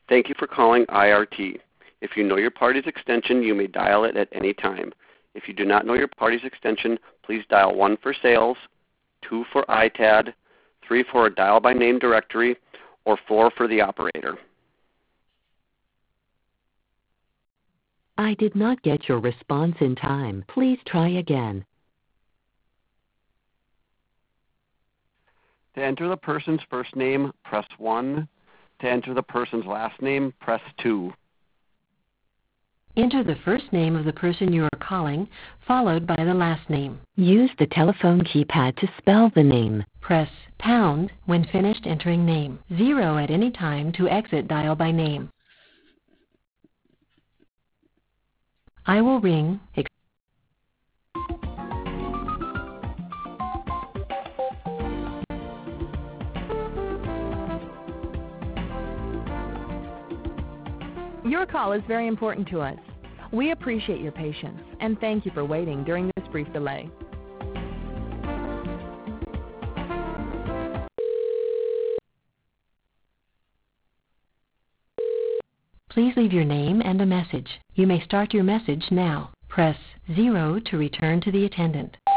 Thank you for calling IRT. If you know your party's extension, you may dial it at any time. If you do not know your party's extension, please dial 1 for sales, 2 for ITAD, 3 for a dial by name directory, or 4 for the operator. I did not get your response in time. Please try again. To enter the person's first name, press 1. To enter the person's last name, press 2. Enter the first name of the person you are calling, followed by the last name. Use the telephone keypad to spell the name. Press pound when finished entering name. 0 at any time to exit dial by name. I will ring. Your call is very important to us. We appreciate your patience and thank you for waiting during this brief delay. Please leave your name and a message. You may start your message now. Press 0 to return to the attendant.